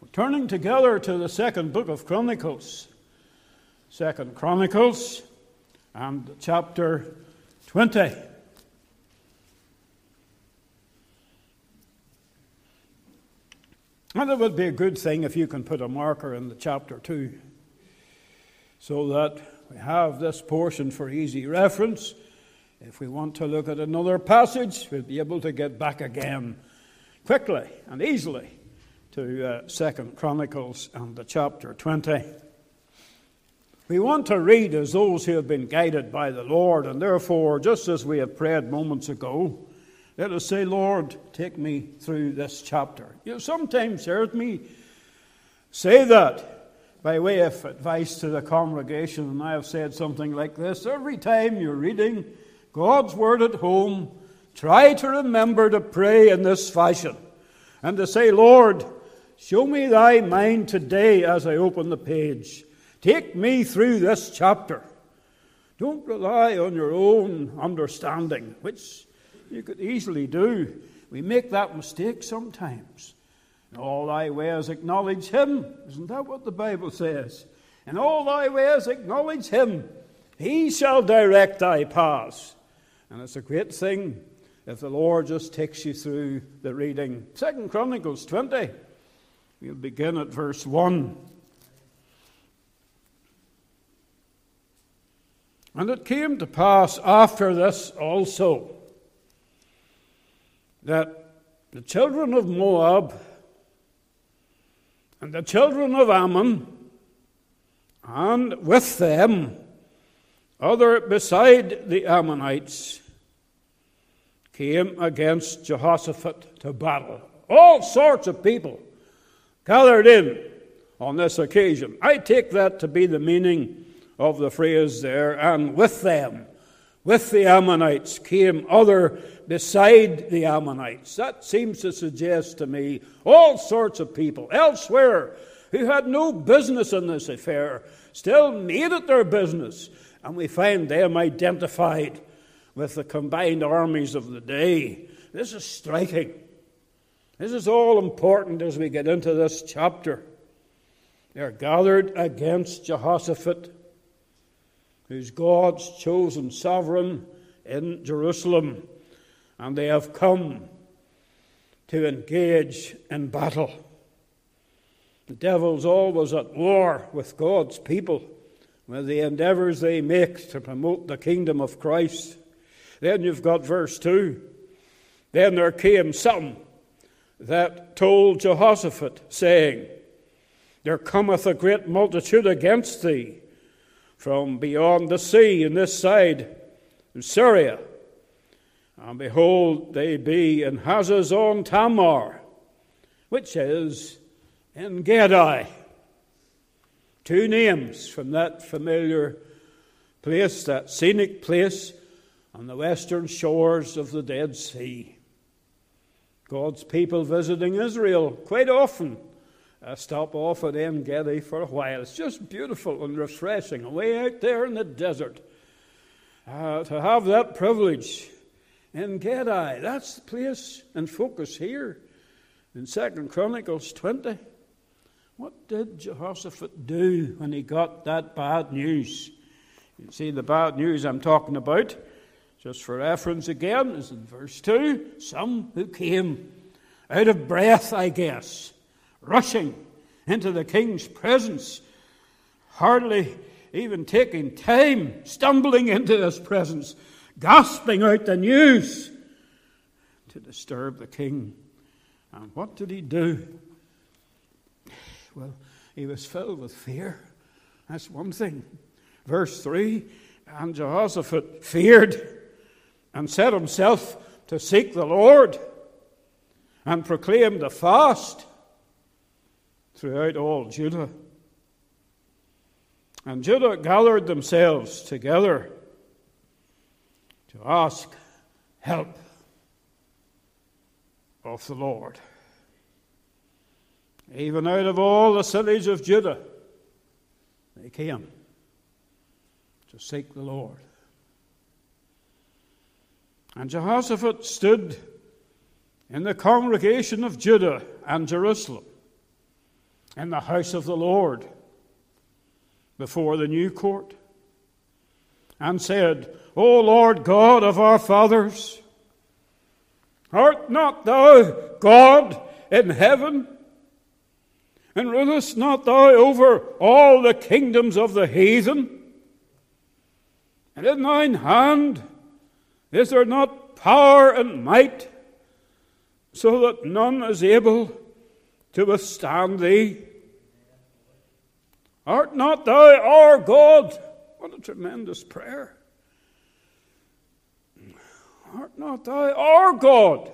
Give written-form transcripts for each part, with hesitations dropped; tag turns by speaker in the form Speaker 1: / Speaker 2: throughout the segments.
Speaker 1: Turning together to the second book of Chronicles, 2 Chronicles and chapter 20. And it would be a good thing if you can put a marker in the chapter 2 so that we have this portion for easy reference. If we want to look at another passage, we'll be able to get back again quickly and easily to 2 Chronicles and the chapter 20. We want to read as those who have been guided by the Lord, and therefore, just as we have prayed moments ago, let us say, Lord, take me through this chapter. You have sometimes heard me say that by way of advice to the congregation, and I have said something like this: every time you're reading God's Word at home, try to remember to pray in this fashion and to say, Lord, show me thy mind today as I open the page. Take me through this chapter. Don't rely on your own understanding, which you could easily do. We make that mistake sometimes. In all thy ways acknowledge him. Isn't that what the Bible says? In all thy ways acknowledge him. He shall direct thy paths. And it's a great thing if the Lord just takes you through the reading. 2 Chronicles 20. We'll begin at verse 1. And it came to pass after this also that the children of Moab and the children of Ammon, and with them other beside the Ammonites, came against Jehoshaphat to battle. All sorts of people gathered in on this occasion. I take that to be the meaning of the phrase there. And with them, with the Ammonites, came other beside the Ammonites. That seems to suggest to me all sorts of people elsewhere who had no business in this affair still made it their business. And we find them identified with the combined armies of the day. This is striking. This is all important as we get into this chapter. They're gathered against Jehoshaphat, who's God's chosen sovereign in Jerusalem, and they have come to engage in battle. The devil's always at war with God's people, with the endeavors they make to promote the kingdom of Christ. Then you've got verse 2. Then there came some that told Jehoshaphat, saying, there cometh a great multitude against thee from beyond the sea in this side of Syria. And behold, they be in Hazazon Tamar, which is En Gedi. Two names from that familiar place, that scenic place on the western shores of the Dead Sea. God's people visiting Israel quite often stop off at En Gedi for a while. It's just beautiful and refreshing, away out there in the desert. To have that privilege. En Gedi, that's the place in focus here in 2 Chronicles 20. What did Jehoshaphat do when he got that bad news? You see, the bad news I'm talking about, just for reference again, is in verse 2. Some who came out of breath, I guess, rushing into the king's presence, hardly even taking time, stumbling into his presence, gasping out the news to disturb the king. And what did he do? Well, he was filled with fear. That's one thing. Verse 3, and Jehoshaphat feared and set himself to seek the Lord and proclaimed a fast throughout all Judah. And Judah gathered themselves together to ask help of the Lord. Even out of all the cities of Judah, they came to seek the Lord. And Jehoshaphat stood in the congregation of Judah and Jerusalem in the house of the Lord before the new court, and said, O Lord God of our fathers, art not thou God in heaven? And rulest not thou over all the kingdoms of the heathen? And in thine hand is there not power and might, so that none is able to withstand thee? Art not thou our God? What a tremendous prayer. Art not thou our God,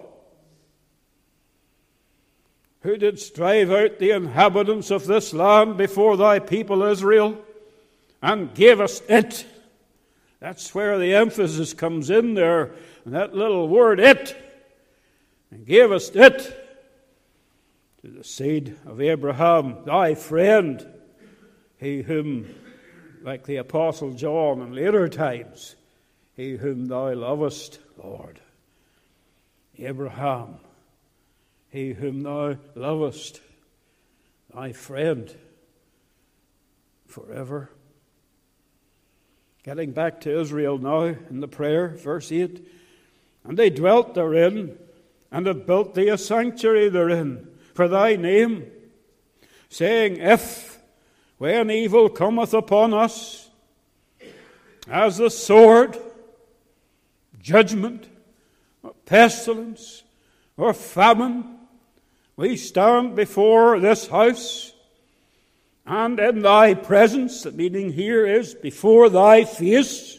Speaker 1: who didst drive out the inhabitants of this land before thy people Israel, and gavest it? That's where the emphasis comes in there, that little word, it. And gavest it to the seed of Abraham, thy friend, he whom, like the Apostle John in later times, he whom thou lovest, Lord. Abraham, he whom thou lovest, thy friend forever. Getting back to Israel now in the prayer, verse 8. And they dwelt therein, and have built thee a sanctuary therein for thy name, saying, if, when evil cometh upon us, as the sword, judgment, or pestilence, or famine, we stand before this house, and in thy presence, the meaning here is before thy face.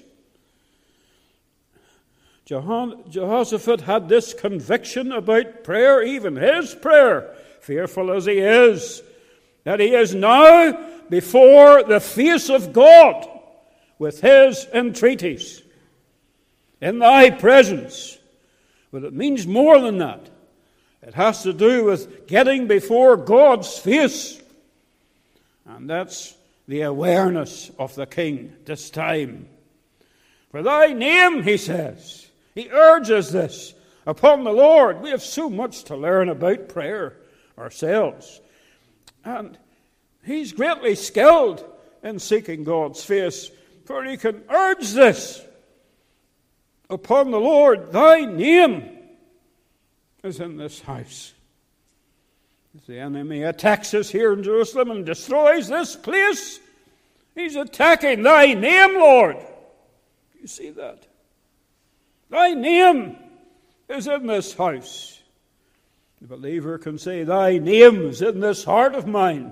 Speaker 1: Jehoshaphat had this conviction about prayer, even his prayer, fearful as he is, that he is now before the face of God with his entreaties in thy presence. But it means more than that. It has to do with getting before God's face. And that's the awareness of the king this time. For thy name, he says. He urges this upon the Lord. We have so much to learn about prayer ourselves. And he's greatly skilled in seeking God's face. For he can urge this upon the Lord. Thy name is in this house. As the enemy attacks us here in Jerusalem and destroys this place, he's attacking thy name, Lord. Do you see that? Thy name is in this house. The believer can say, thy name is in this heart of mine.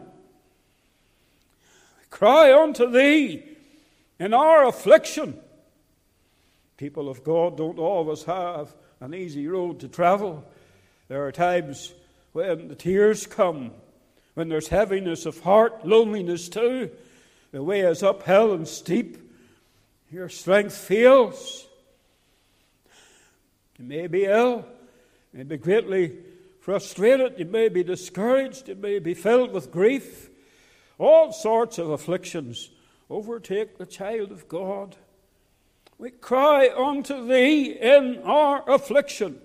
Speaker 1: I cry unto thee in our affliction. People of God don't always have an easy road to travel. There are times when the tears come, when there's heaviness of heart, loneliness too. The way is uphill and steep. Your strength fails. You may be ill. You may be greatly frustrated. You may be discouraged. You may be filled with grief. All sorts of afflictions overtake the child of God. We cry unto thee in our affliction.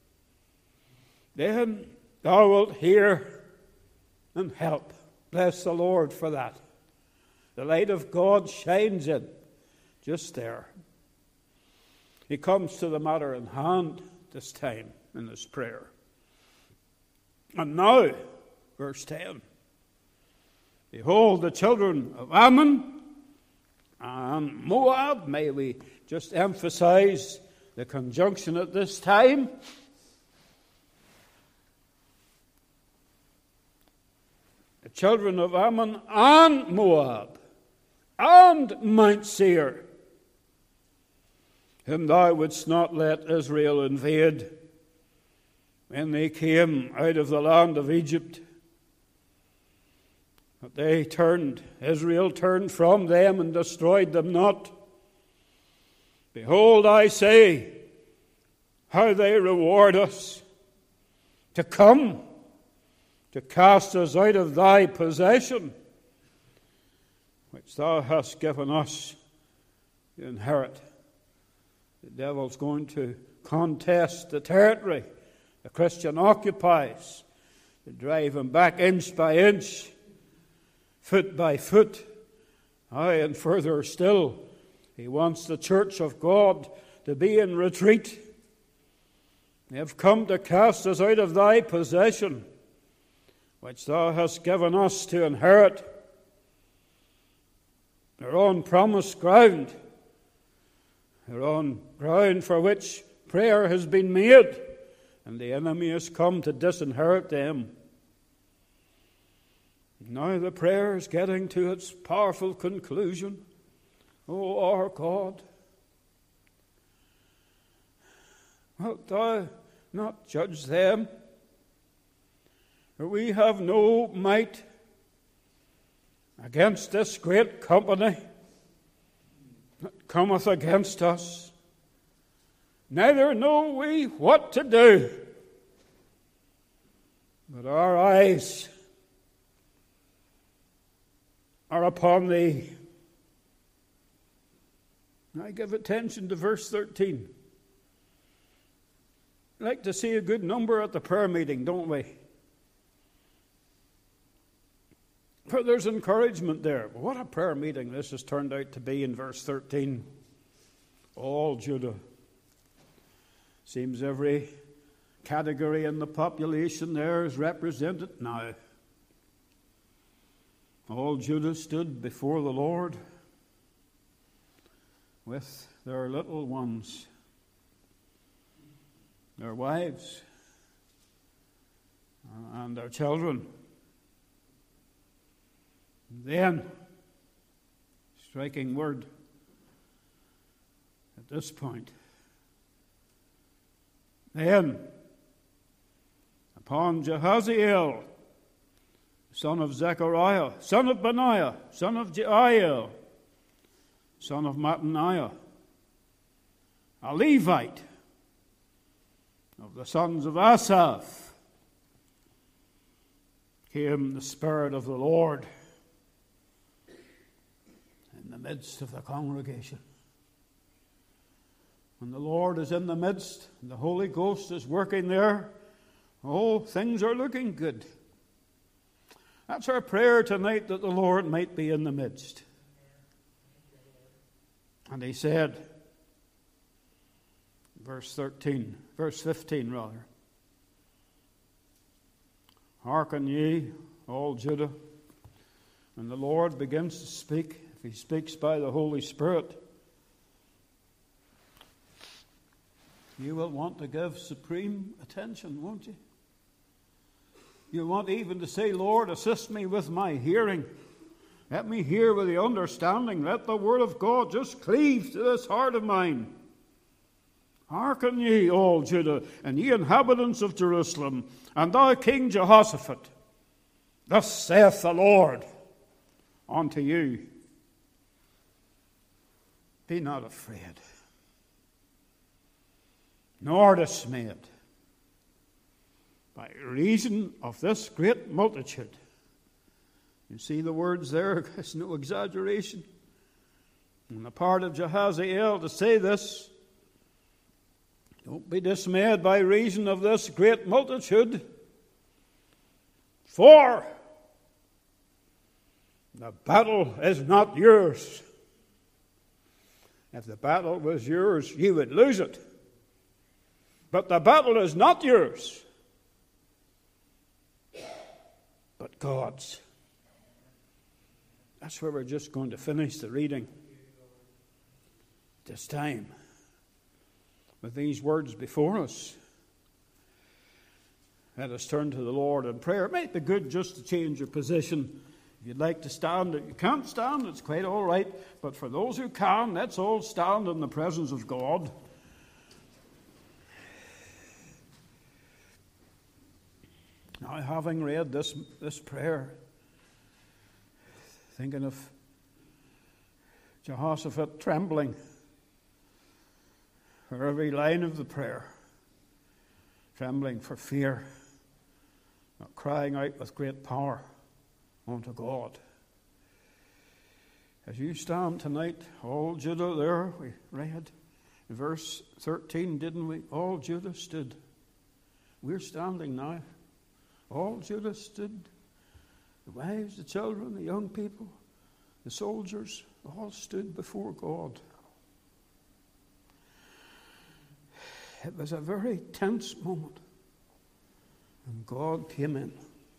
Speaker 1: Then thou wilt hear and help. Bless the Lord for that. The light of God shines in just there. He comes to the matter in hand this time in this prayer. And now, verse 10. Behold, the children of Ammon and Moab. May we just emphasize the conjunction at this time. The children of Ammon and Moab and Mount Seir, whom thou wouldst not let Israel invade when they came out of the land of Egypt. But Israel turned from them and destroyed them not. Behold, I say, how they reward us to come, to cast us out of thy possession, which thou hast given us to inherit. The devil's going to contest the territory the Christian occupies, to drive him back inch by inch, foot by foot. Aye, and further still, he wants the church of God to be in retreat. They have come to cast us out of thy possession, which thou hast given us to inherit. They're on promised ground. They're on ground for which prayer has been made, and the enemy has come to disinherit them. Now the prayer is getting to its powerful conclusion. O our God, wilt thou not judge them? For we have no might against this great company that cometh against us. Neither know we what to do, but our eyes are upon thee. Now give attention to verse 13. We like to see a good number at the prayer meeting, don't we? For there's encouragement there. What a prayer meeting this has turned out to be in verse 13. All Judah. Seems every category in the population there is represented now. All Judah stood before the Lord with their little ones, their wives, and their children. Then, striking word at this point, then upon Jehaziel, son of Zechariah, son of Benaiah, son of Jeiel, son of Mattaniah, a Levite of the sons of Asaph, came the Spirit of the Lord in the midst of the congregation. When the Lord is in the midst, and the Holy Ghost is working there, oh, things are looking good. That's our prayer tonight, that the Lord might be in the midst. And he said, verse 15 rather, hearken ye, all Judah. When the Lord begins to speak, if he speaks by the Holy Spirit, you will want to give supreme attention, won't you? You want even to say, Lord, assist me with my hearing. Let me hear with the understanding. Let the word of God just cleave to this heart of mine. Hearken ye, all Judah, and ye inhabitants of Jerusalem, and thou King Jehoshaphat. Thus saith the Lord unto you, be not afraid, nor dismayed, by reason of this great multitude. You see the words there, it's no exaggeration. On the part of Jehaziel to say this, don't be dismayed by reason of this great multitude, for the battle is not yours. If the battle was yours, you would lose it. But the battle is not yours, but God's. That's where we're just going to finish the reading this time, with these words before us. Let us turn to the Lord in prayer. It might be good just to change your position. If you'd like to stand, if you can't stand, it's quite all right. But for those who can, let's all stand in the presence of God. Now, having read this prayer, thinking of Jehoshaphat trembling for every line of the prayer, trembling for fear, not crying out with great power unto God. As you stand tonight, all Judah there, we read in verse 13, didn't we? All Judah stood. We're standing now. All Judah stood The wives, the children, the young people, the soldiers, all stood before God. It was a very tense moment. And God came in.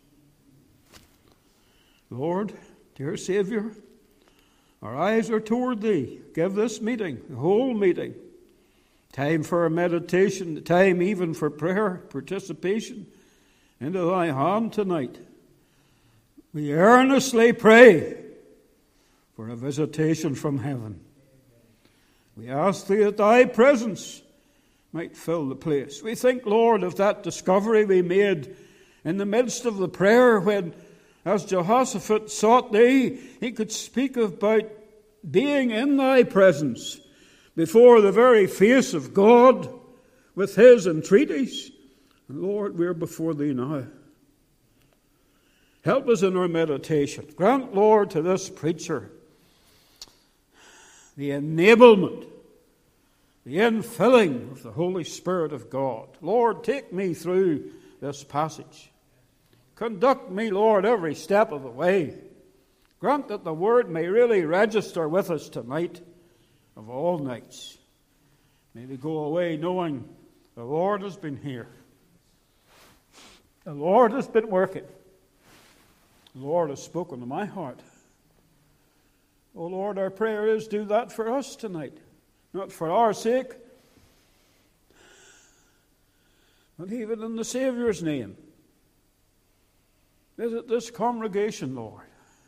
Speaker 1: Lord, dear Savior, our eyes are toward Thee. Give this meeting, the whole meeting, time for meditation, time even for prayer, participation, into Thy hand tonight. We earnestly pray for a visitation from heaven. We ask Thee that Thy presence might fill the place. We think, Lord, of that discovery we made in the midst of the prayer when, as Jehoshaphat sought Thee, he could speak about being in Thy presence before the very face of God with his entreaties. And Lord, we're before Thee now. Help us in our meditation. Grant, Lord, to this preacher the enablement, the infilling of the Holy Spirit of God. Lord, take me through this passage. Conduct me, Lord, every step of the way. Grant that the Word may really register with us tonight of all nights. May we go away knowing the Lord has been here. The Lord has been working. The Lord has spoken to my heart. Oh Lord, our prayer is, do that for us tonight. Not for our sake, but even in the Saviour's name. Visit this congregation, Lord.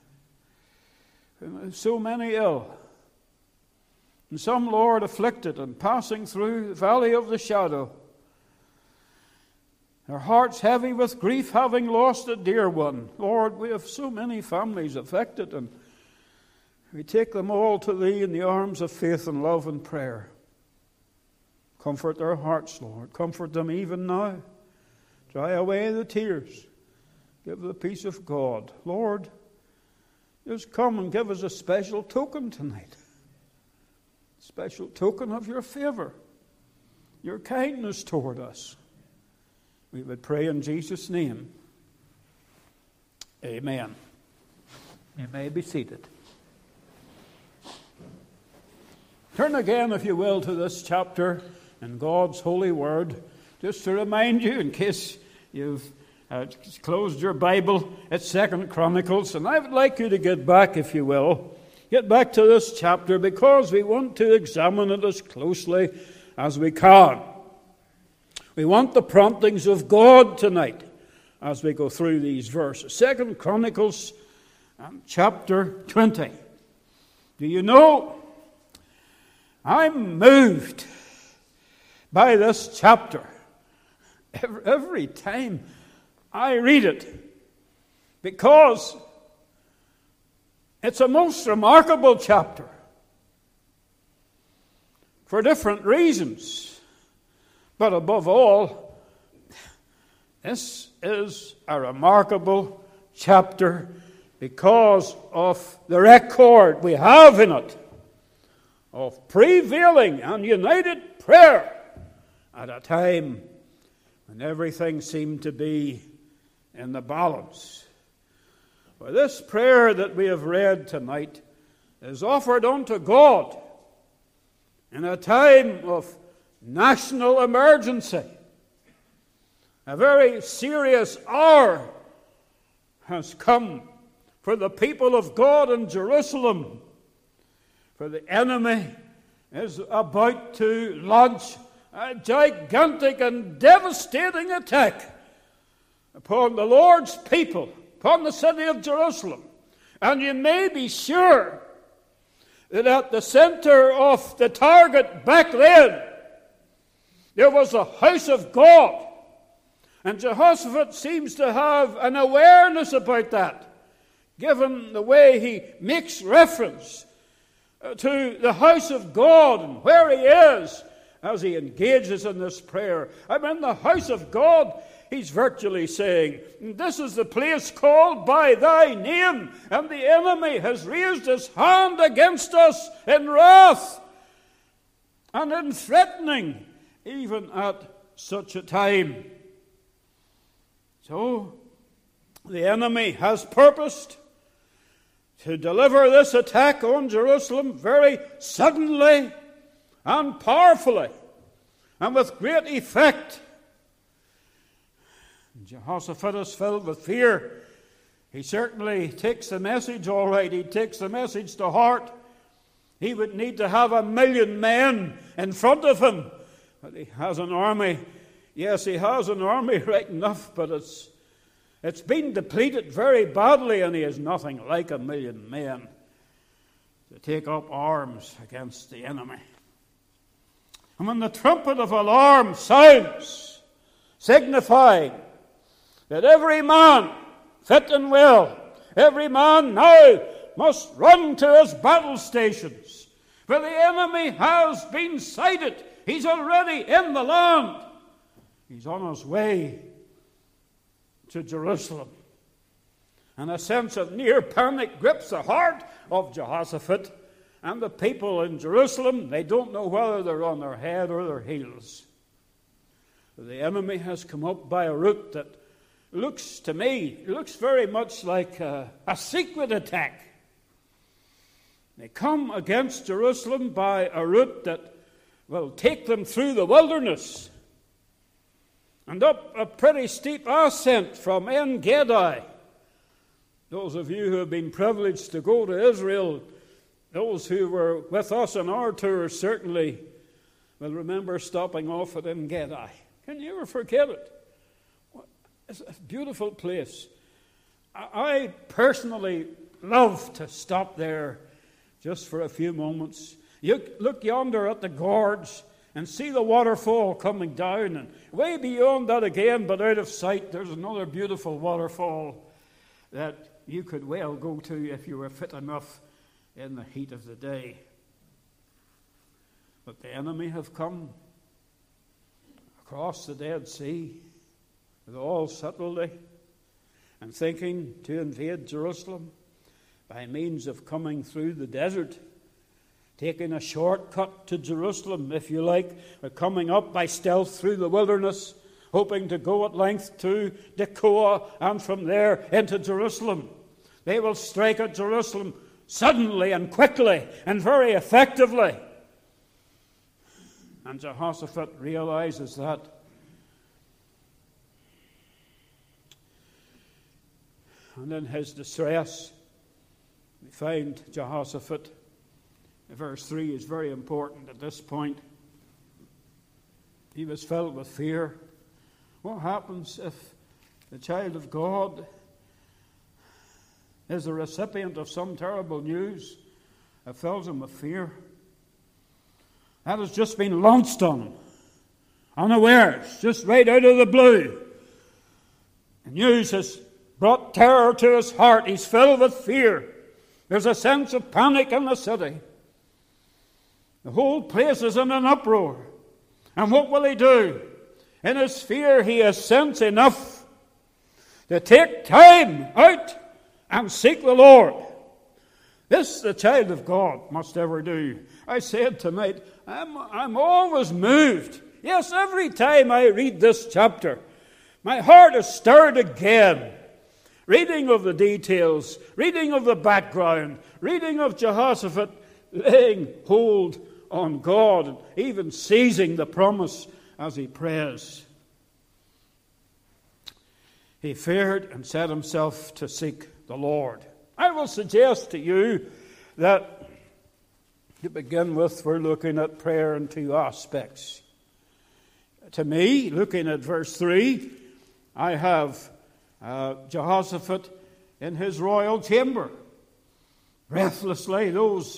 Speaker 1: And so many ill, and some, Lord, afflicted and passing through the valley of the shadow. Their hearts heavy with grief, having lost a dear one. Lord, we have so many families affected, and we take them all to Thee in the arms of faith and love and prayer. Comfort their hearts, Lord. Comfort them even now. Dry away the tears. Give the peace of God. Lord, just come and give us a special token tonight. A special token of Your favor, Your kindness toward us. We would pray in Jesus' name. Amen. You may be seated. Turn again, if you will, to this chapter in God's holy word, just to remind you, in case you've closed your Bible, it's 2 Chronicles, and I would like you to get back, if you will, get back to this chapter, because we want to examine it as closely as we can. We want the promptings of God tonight as we go through these verses. 2 Chronicles chapter 20. Do you know, I'm moved by this chapter every time I read it, because it's a most remarkable chapter for different reasons. But above all, this is a remarkable chapter because of the record we have in it of prevailing and united prayer at a time when everything seemed to be in the balance. For this prayer that we have read tonight is offered unto God in a time of national emergency. A very serious hour has come for the people of God in Jerusalem. For the enemy is about to launch a gigantic and devastating attack upon the Lord's people, upon the city of Jerusalem. And you may be sure that at the center of the target back then, there was a house of God. And Jehoshaphat seems to have an awareness about that, given the way he makes reference to the house of God and where he is as he engages in this prayer. I'm in the house of God. He's virtually saying, this is the place called by Thy name, and the enemy has raised his hand against us in wrath and in threatening, even at such a time. So, the enemy has purposed to deliver this attack on Jerusalem very suddenly and powerfully and with great effect. Jehoshaphat is filled with fear. He certainly takes the message all right. He takes the message to heart. He would need to have 1,000,000 men in front of him. But he has an army. Yes, he has an army right enough, but it's been depleted very badly, and he has nothing like 1,000,000 men to take up arms against the enemy. And when the trumpet of alarm sounds, signifying that every man, fit and well, every man now must run to his battle stations, for the enemy has been sighted. He's already in the land. He's on his way to Jerusalem. And a sense of near panic grips the heart of Jehoshaphat and the people in Jerusalem. They don't know whether they're on their head or their heels. The enemy has come up by a route that looks very much like a secret attack. They come against Jerusalem by a route that will take them through the wilderness and up a pretty steep ascent from En-Gedi. Those of you who have been privileged to go to Israel, those who were with us on our tour certainly will remember stopping off at En-Gedi. Can you ever forget it? It's a beautiful place. I personally love to stop there just for a few moments. You look yonder at the gorge and see the waterfall coming down, and way beyond that again, but out of sight, there's another beautiful waterfall that you could well go to if you were fit enough in the heat of the day. But the enemy have come across the Dead Sea with all subtlety and thinking to invade Jerusalem by means of coming through the desert, taking a shortcut to Jerusalem, if you like, but coming up by stealth through the wilderness, hoping to go at length to Tekoa and from there into Jerusalem. They will strike at Jerusalem suddenly and quickly and very effectively. And Jehoshaphat realizes that. And in his distress, we find Jehoshaphat. Verse 3 is very important at this point. He was filled with fear. What happens if the child of God is the recipient of some terrible news that fills him with fear? That has just been launched on him, unawares, just right out of the blue. The news has brought terror to his heart. He's filled with fear. There's a sense of panic in the city. The whole place is in an uproar. And what will he do? In his fear, he has sense enough to take time out and seek the Lord. This the child of God must ever do. I said tonight, I'm always moved. Yes, every time I read this chapter, my heart is stirred again. Reading of the details, reading of the background, reading of Jehoshaphat laying hold on God, and even seizing the promise as he prays. He feared and set himself to seek the Lord. I will suggest to you that, to begin with, we're looking at prayer in two aspects. To me, looking at verse 3, I have Jehoshaphat in his royal chamber. Breathlessly, those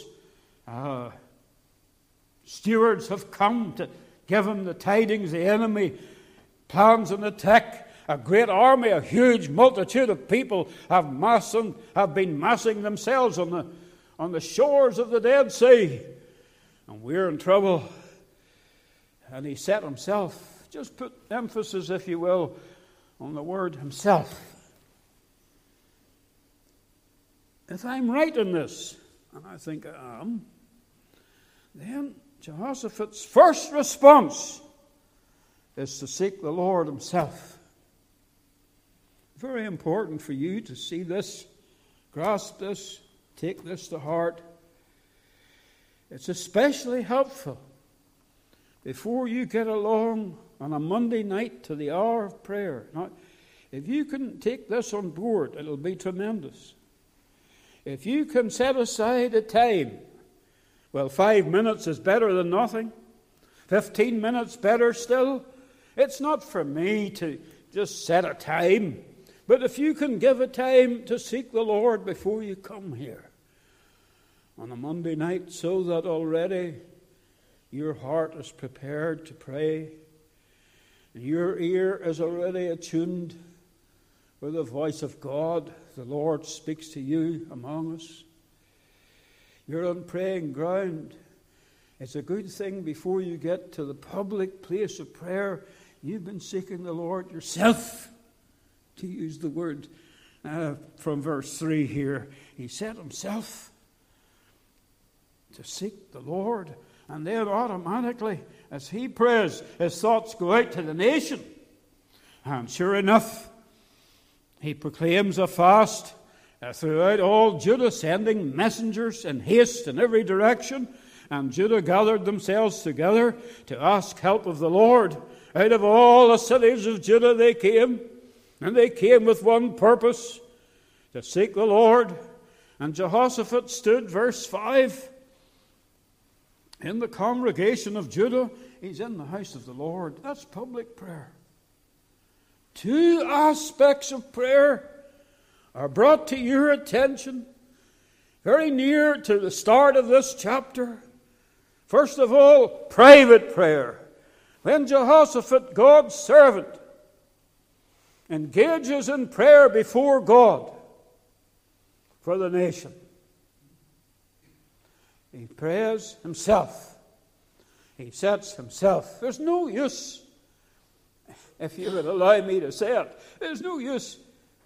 Speaker 1: stewards have come to give him the tidings. The enemy plans an attack. A great army, a huge multitude of people have been massing themselves on the shores of the Dead Sea. And we're in trouble. And he set himself, just put emphasis, if you will, on the word himself. If I'm right in this, and I think I am, then Jehoshaphat's first response is to seek the Lord himself. Very important for you to see this, grasp this, take this to heart. It's especially helpful before you get along on a Monday night to the hour of prayer. Now, if you can take this on board, it'll be tremendous. If you can set aside a time, well, 5 minutes is better than nothing. 15 minutes better still. It's not for me to just set a time, but if you can give a time to seek the Lord before you come here on a Monday night, so that already your heart is prepared to pray, and your ear is already attuned with the voice of God. The Lord speaks to you among us. You're on praying ground. It's a good thing before you get to the public place of prayer, you've been seeking the Lord yourself, to use the word from verse 3 here. He set himself to seek the Lord, and then automatically, as he prays, his thoughts go out to the nation. And sure enough, he proclaims a fast throughout all Judah, sending messengers in haste in every direction. And Judah gathered themselves together to ask help of the Lord. Out of all the cities of Judah they came, and they came with one purpose, to seek the Lord. And Jehoshaphat stood, verse 5, in the congregation of Judah. He's in the house of the Lord. That's public prayer. Two aspects of prayer are brought to your attention very near to the start of this chapter. First of all, private prayer. When Jehoshaphat, God's servant, engages in prayer before God for the nation, he prays himself. He sets himself. There's no use, if you would allow me to say it, there's no use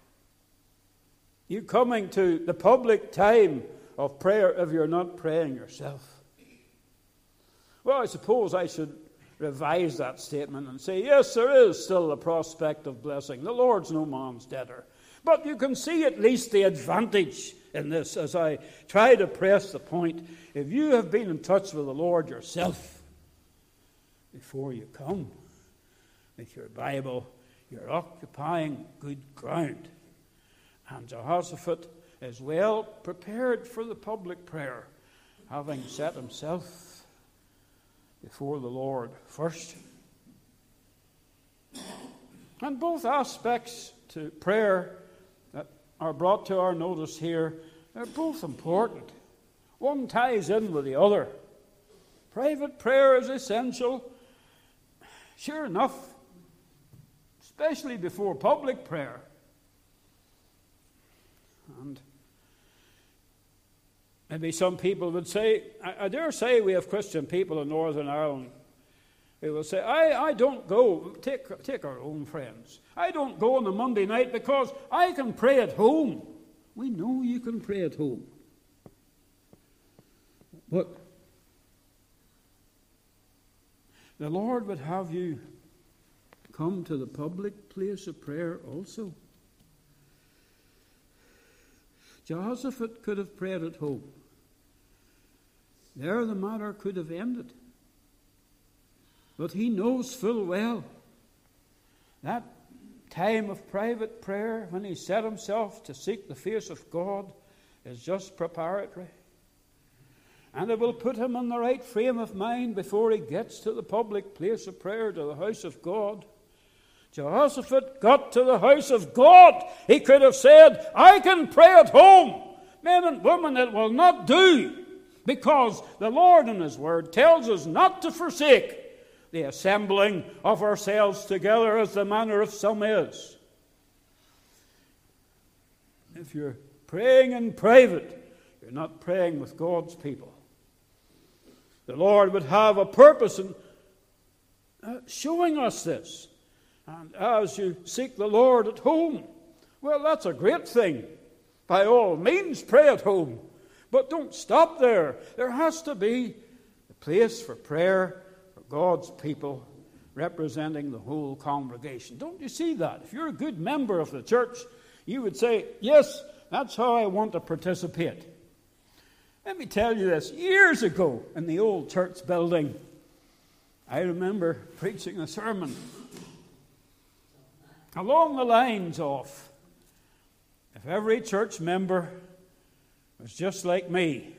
Speaker 1: you coming to the public time of prayer if you're not praying yourself. Well, I suppose I should revise that statement and say, yes, there is still a prospect of blessing. The Lord's no man's debtor. But you can see at least the advantage in this as I try to press the point. If you have been in touch with the Lord yourself before you come with your Bible, you're occupying good ground. And Jehoshaphat is well prepared for the public prayer, having set himself before the Lord first. And both aspects to prayer that are brought to our notice here, they're both important. One ties in with the other. Private prayer is essential. Sure enough, especially before public prayer. And maybe some people would say, I dare say we have Christian people in Northern Ireland who will say, I don't go, take our own friends. I don't go on a Monday night because I can pray at home. We know you can pray at home. But the Lord would have you come to the public place of prayer also. Jehoshaphat could have prayed at home. There the matter could have ended. But he knows full well that time of private prayer when he set himself to seek the face of God is just preparatory. And it will put him in the right frame of mind before he gets to the public place of prayer, to the house of God. Jehoshaphat got to the house of God. He could have said, I can pray at home. Men and women, it will not do, because the Lord in His Word tells us not to forsake the assembling of ourselves together as the manner of some is. If you're praying in private, you're not praying with God's people. The Lord would have a purpose in showing us this. And as you seek the Lord at home, well, that's a great thing. By all means, pray at home. But don't stop there. There has to be a place for prayer for God's people representing the whole congregation. Don't you see that? If you're a good member of the church, you would say, yes, that's how I want to participate. Let me tell you this. Years ago in the old church building, I remember preaching a sermon along the lines of, if every church member was just like me,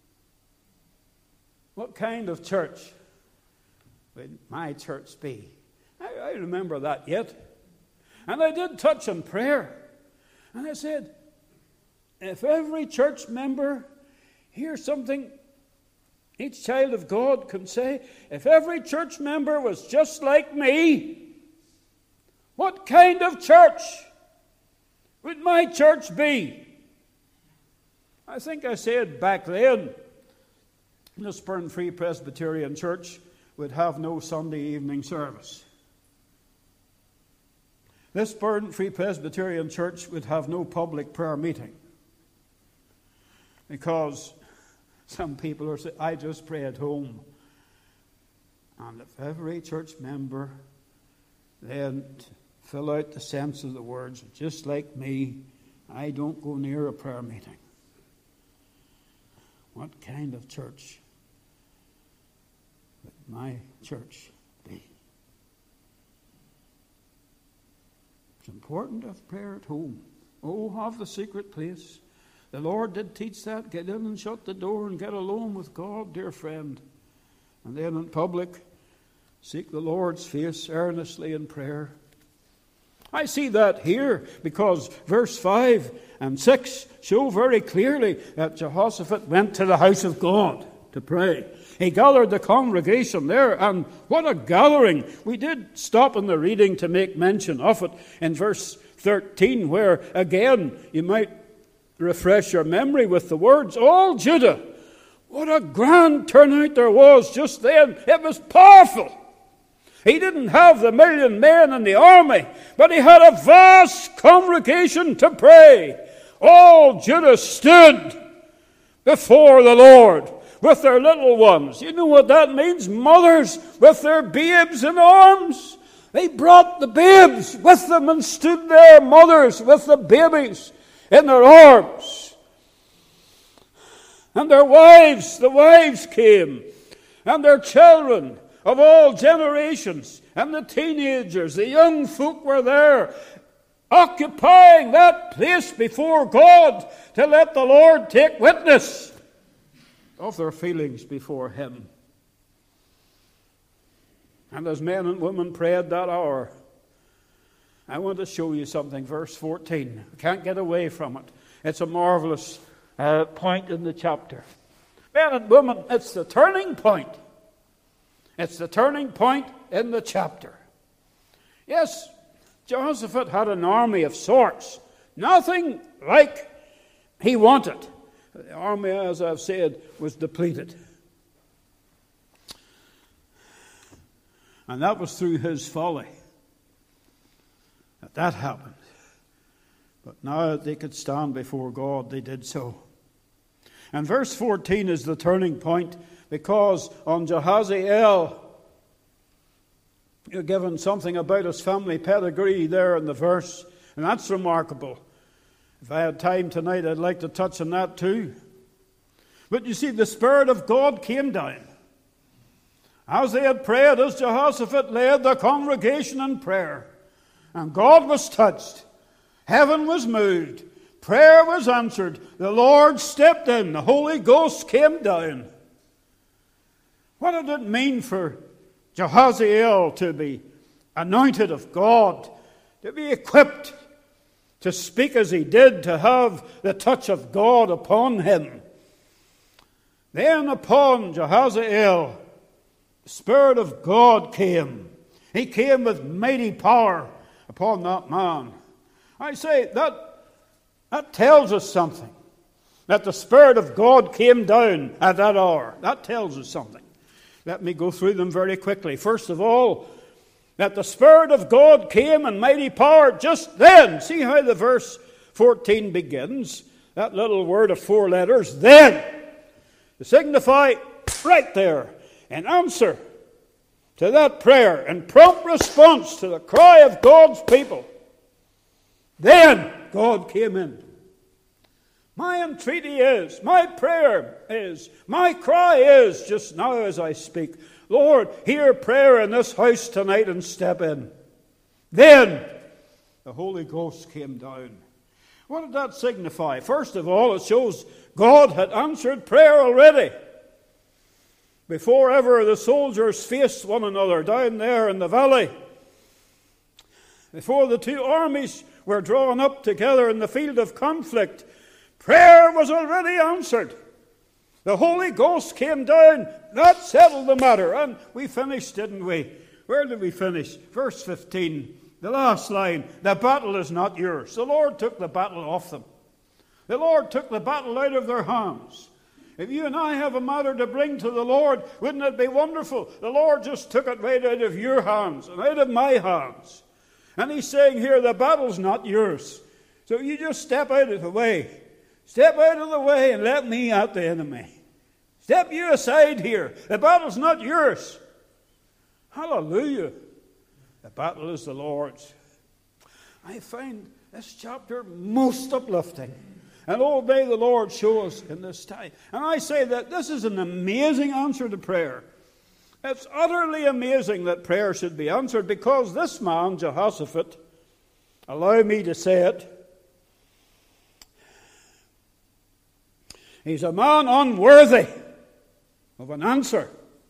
Speaker 1: what kind of church would my church be? I remember that yet. And I did touch on prayer. And I said, if every church member, here's something each child of God can say, if every church member was just like me, what kind of church would my church be? I think I said back then, the Spurn Free Presbyterian Church would have no Sunday evening service. This Spurn Free Presbyterian Church would have no public prayer meeting. Because some people are saying, I just pray at home. And if every church member then fill out the sense of the words, just like me, I don't go near a prayer meeting. What kind of church would my church be? It's important to have prayer at home. Oh, have the secret place. The Lord did teach that. Get in and shut the door and get alone with God, dear friend. And then in public, seek the Lord's face earnestly in prayer. I see that here because verse 5 and 6 show very clearly that Jehoshaphat went to the house of God to pray. He gathered the congregation there, and what a gathering. We did stop in the reading to make mention of it in verse 13, where again you might refresh your memory with the words, all Judah. What a grand turnout there was just then. It was powerful. He didn't have the 1,000,000 men in the army, but he had a vast congregation to pray. All Judah stood before the Lord with their little ones. You know what that means? Mothers with their babes in arms. They brought the babes with them and stood there, mothers with the babies in their arms. And their wives, the wives came, and their children of all generations, and the teenagers, the young folk were there, occupying that place before God to let the Lord take witness of their feelings before Him. And as men and women prayed that hour, I want to show you something. Verse 14. I can't get away from it. It's a marvelous point in the chapter. Men and women, it's the turning point. It's the turning point in the chapter. Yes, Jehoshaphat had an army of sorts. Nothing like he wanted. The army, as I've said, was depleted. And that was through his folly that happened. But now that they could stand before God, they did so. And verse 14 is the turning point, because on Jahaziel, you're given something about his family pedigree there in the verse, and that's remarkable. If I had time tonight, I'd like to touch on that too. But you see, the Spirit of God came down. As they had prayed, as Jehoshaphat led the congregation in prayer, and God was touched, heaven was moved, prayer was answered, the Lord stepped in, the Holy Ghost came down. What did it mean for Jahaziel to be anointed of God, to be equipped to speak as he did, to have the touch of God upon him? Then upon Jahaziel, the Spirit of God came. He came with mighty power upon that man. I say that tells us something. That the Spirit of God came down at that hour. That tells us something. Let me go through them very quickly. First of all, that the Spirit of God came in mighty power just then. See how the verse 14 begins? That little word of 4 letters, then. To signify right there, in answer to that prayer, in prompt response to the cry of God's people, then God came in. My entreaty is, my prayer is, my cry is, just now as I speak, Lord, hear prayer in this house tonight and step in. Then the Holy Ghost came down. What did that signify? First of all, it shows God had answered prayer already. Before ever the soldiers faced one another down there in the valley, before the two armies were drawn up together in the field of conflict, prayer was already answered. The Holy Ghost came down. That settled the matter. And we finished, didn't we? Where did we finish? Verse 15, the last line. The battle is not yours. The Lord took the battle off them. The Lord took the battle out of their hands. If you and I have a matter to bring to the Lord, wouldn't it be wonderful? The Lord just took it right out of your hands and out of my hands. And He's saying here, the battle's not yours. So you just step out of the way. Step out of the way and let me out the enemy. Step you aside here. The battle's not yours. Hallelujah. The battle is the Lord's. I find this chapter most uplifting. And all may the Lord show us in this time. And I say that this is an amazing answer to prayer. It's utterly amazing that prayer should be answered, because this man, Jehoshaphat, allow me to say it, he's a man unworthy of an answer.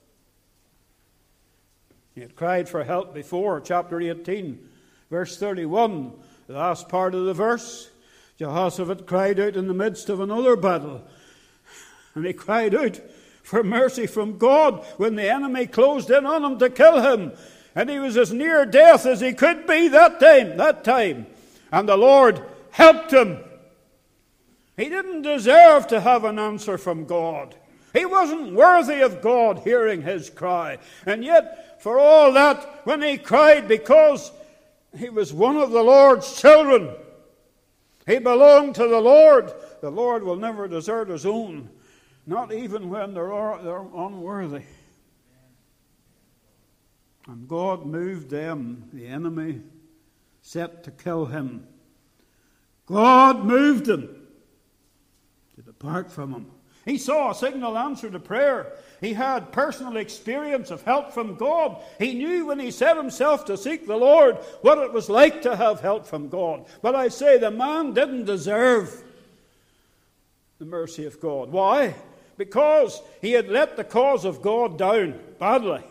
Speaker 1: He had cried for help before, chapter 18, verse 31, the last part of the verse. Jehoshaphat cried out in the midst of another battle. And he cried out for mercy from God when the enemy closed in on him to kill him. And he was as near death as he could be that time. And the Lord helped him. He didn't deserve to have an answer from God. He wasn't worthy of God hearing his cry. And yet, for all that, when he cried, because he was one of the Lord's children, he belonged to the Lord will never desert his own, not even when they're unworthy. And God moved them, the enemy, set to kill him. God moved them to depart from him. He saw a signal answer to prayer. He had personal experience of help from God. He knew when he set himself to seek the Lord what it was like to have help from God. But I say the man didn't deserve the mercy of God. Why? Because he had let the cause of God down badly.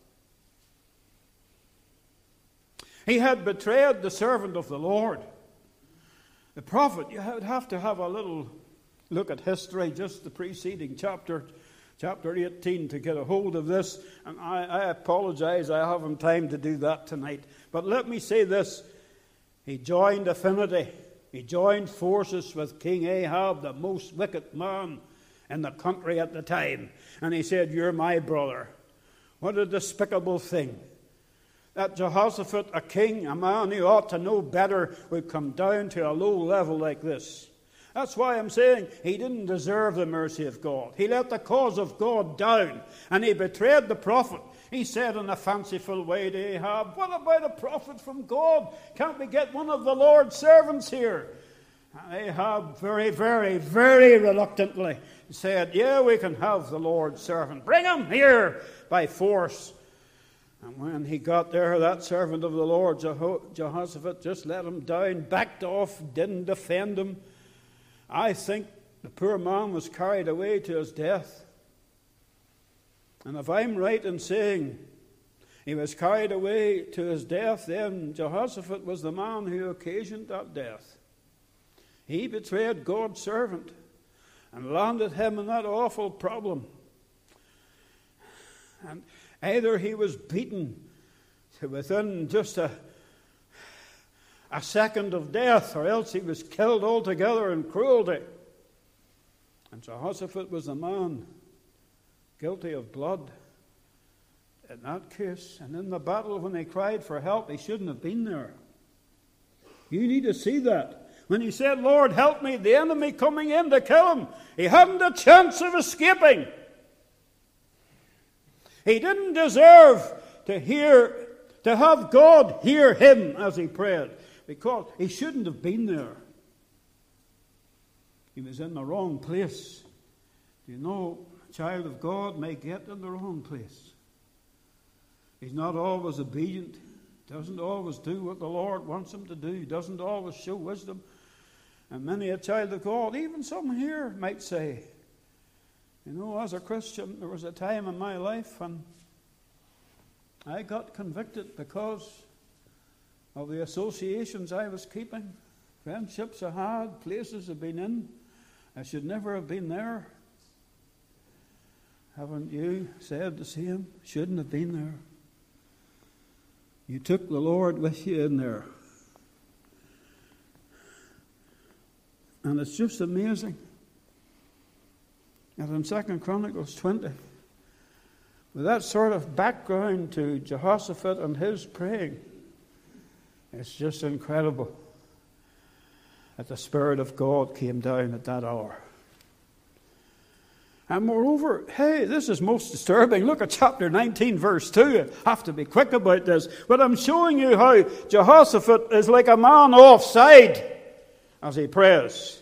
Speaker 1: He had betrayed the servant of the Lord. The prophet, you would have to have a little look at history, just the preceding chapter 18, to get a hold of this. And I apologize, I haven't time to do that tonight. But let me say this. He joined affinity. He joined forces with King Ahab, the most wicked man in the country at the time. And he said, "You're my brother." What a despicable thing. That Jehoshaphat, a king, a man who ought to know better, would come down to a low level like this. That's why I'm saying he didn't deserve the mercy of God. He let the cause of God down, and he betrayed the prophet. He said in a fanciful way to Ahab, "What about a prophet from God? Can't we get one of the Lord's servants here?" And Ahab very, very, very reluctantly said, "Yeah, we can have the Lord's servant. Bring him here by force." And when he got there, that servant of the Lord, Jehoshaphat, just let him down, backed off, didn't defend him. I think the poor man was carried away to his death. And if I'm right in saying he was carried away to his death, then Jehoshaphat was the man who occasioned that death. He betrayed God's servant and landed him in that awful problem. And either he was beaten to within just a second of death, or else he was killed altogether in cruelty. And Jehoshaphat was the man guilty of blood in that case. And in the battle, when they cried for help, he shouldn't have been there. You need to see that. When he said, "Lord, help me," the enemy coming in to kill him, he hadn't a chance of escaping. He didn't deserve to have God hear him as he prayed, because he shouldn't have been there. He was in the wrong place. You know, a child of God may get in the wrong place. He's not always obedient, doesn't always do what the Lord wants him to do, doesn't always show wisdom. And many a child of God, even some here, might say, you know, as a Christian, there was a time in my life when I got convicted because of the associations I was keeping, friendships I had, places I've been in. I should never have been there. Haven't you said the same? Shouldn't have been there. You took the Lord with you in there. And it's just amazing. And in 2 Chronicles 20, with that sort of background to Jehoshaphat and his praying, it's just incredible that the Spirit of God came down at that hour. And moreover, hey, this is most disturbing. Look at chapter 19, verse 2. I have to be quick about this. But I'm showing you how Jehoshaphat is like a man offside as he prays.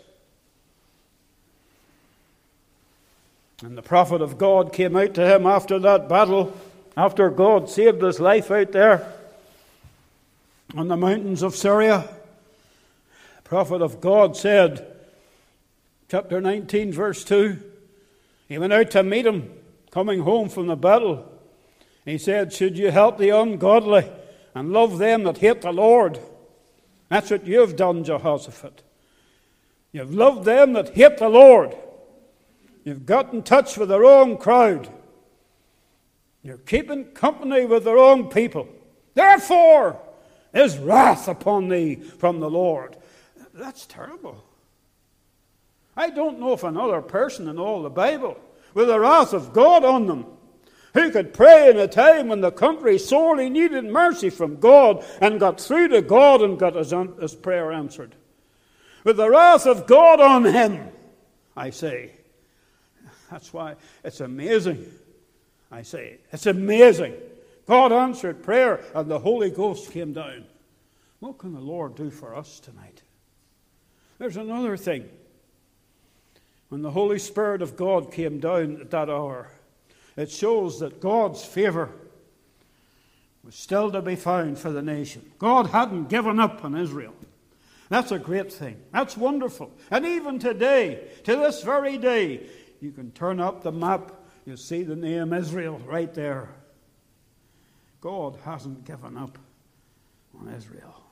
Speaker 1: And the prophet of God came out to him after that battle, after God saved his life out there on the mountains of Syria. The prophet of God said, chapter 19, verse 2, he went out to meet him, coming home from the battle. He said, should you help the ungodly and love them that hate the Lord? That's what you've done, Jehoshaphat. You've loved them that hate the Lord. You've got in touch with the wrong crowd. You're keeping company with the wrong people. Therefore is wrath upon thee from the Lord. That's terrible. I don't know of another person in all the Bible with the wrath of God on them who could pray in a time when the country sorely needed mercy from God and got through to God and got his prayer answered. With the wrath of God on him, I say. That's why it's amazing. I say, it's amazing. God answered prayer and the Holy Ghost came down. What can the Lord do for us tonight? There's another thing. When the Holy Spirit of God came down at that hour, it shows that God's favor was still to be found for the nation. God hadn't given up on Israel. That's a great thing. That's wonderful. And even today, to this very day, you can turn up the map, you'll see the name Israel right there. God hasn't given up on Israel.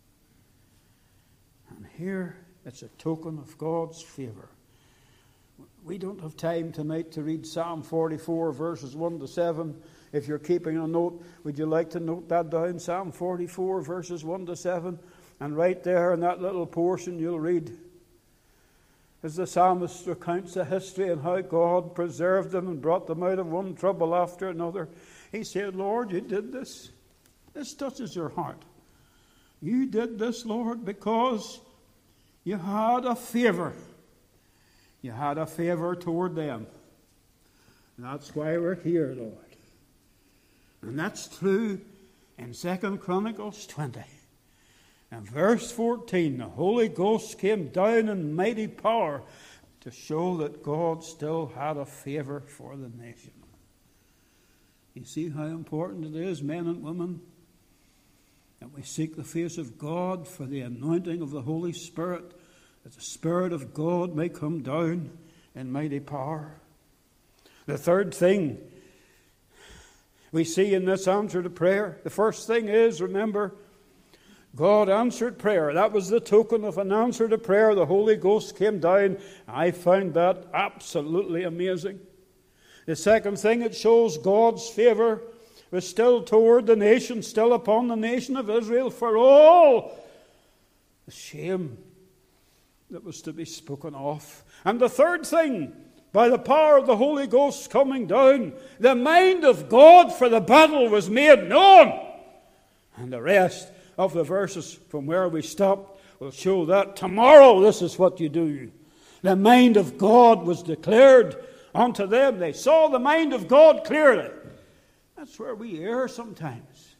Speaker 1: And here it's a token of God's favor. We don't have time tonight to read Psalm 44, verses 1 to 7. If you're keeping a note, would you like to note that down? Psalm 44, verses 1 to 7. And right there in that little portion you'll read, as the psalmist recounts the history and how God preserved them and brought them out of one trouble after another. He said, Lord, you did this. This touches your heart. You did this, Lord, because you had a favor. You had a favor toward them. And that's why we're here, Lord. And that's true in 2 Chronicles 20. And verse 14, the Holy Ghost came down in mighty power to show that God still had a favor for the nation. You see how important it is, men and women, that we seek the face of God for the anointing of the Holy Spirit, that the Spirit of God may come down in mighty power. The third thing we see in this answer to prayer, the first thing is, remember, God answered prayer. That was the token of an answer to prayer. The Holy Ghost came down. I found that absolutely amazing. The second thing, it shows God's favor was still toward the nation, still upon the nation of Israel for all the shame that was to be spoken of. And the third thing, by the power of the Holy Ghost coming down, the mind of God for the battle was made known. And the rest of the verses from where we stopped will show that tomorrow this is what you do. The mind of God was declared unto them. They saw the mind of God clearly. That's where we err sometimes.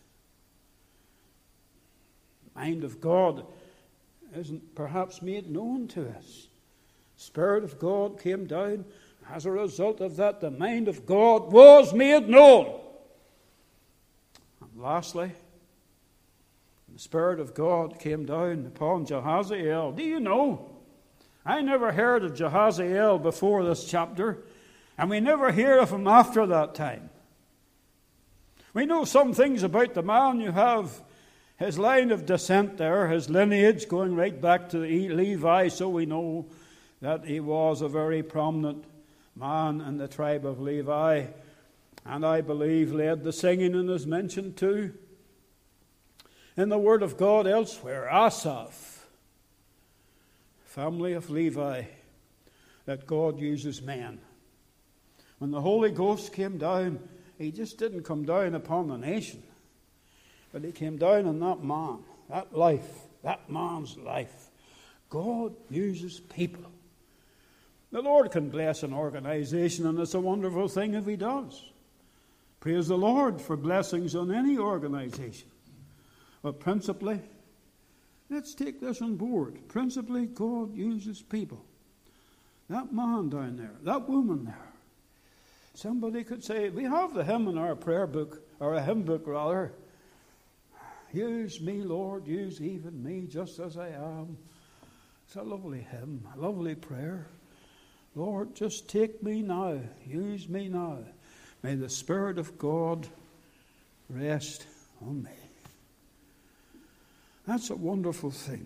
Speaker 1: The mind of God isn't perhaps made known to us. The Spirit of God came down. As a result of that, the mind of God was made known. And lastly, the Spirit of God came down upon Jehaziel. Do you know? I never heard of Jehaziel before this chapter, and we never hear of him after that time. We know some things about the man. You have his line of descent there, his lineage going right back to Levi, so we know that he was a very prominent man in the tribe of Levi, and I believe led the singing and is mentioned too in the Word of God elsewhere. Asaph, family of Levi, that God uses men. When the Holy Ghost came down, he just didn't come down upon the nation, but he came down on that man, that life, that man's life. God uses people. The Lord can bless an organization, and it's a wonderful thing if he does. Praise the Lord for blessings on any organization. But principally, let's take this on board. Principally, God uses people. That man down there, that woman there. Somebody could say, we have the hymn in our prayer book, or a hymn book rather. Use me, Lord, use even me just as I am. It's a lovely hymn, a lovely prayer. Lord, just take me now, use me now. May the Spirit of God rest on me. That's a wonderful thing.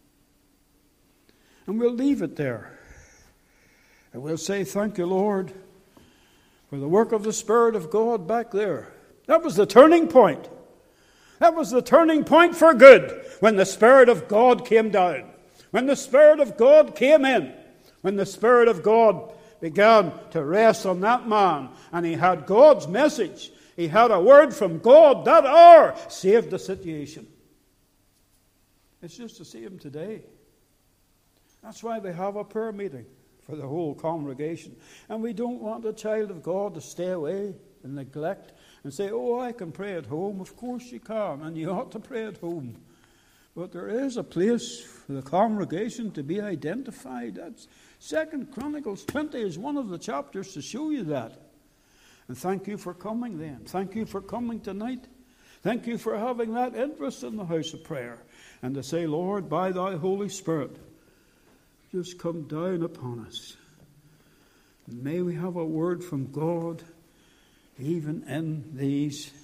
Speaker 1: And we'll leave it there. And we'll say, thank you, Lord, for the work of the Spirit of God back there. That was the turning point. That was the turning point for good when the Spirit of God came down. When the Spirit of God came in. When the Spirit of God began to rest on that man. And he had God's message. He had a word from God that hour. Saved the situation. It's just the same today. That's why we have a prayer meeting for the whole congregation. And we don't want a child of God to stay away and neglect and say, oh, I can pray at home. Of course you can, and you ought to pray at home. But there is a place for the congregation to be identified. That's 2 Chronicles 20 is one of the chapters to show you that. And thank you for coming then. Thank you for coming tonight. Thank you for having that interest in the house of prayer. And to say, Lord, by thy Holy Spirit, just come down upon us. And may we have a word from God even in these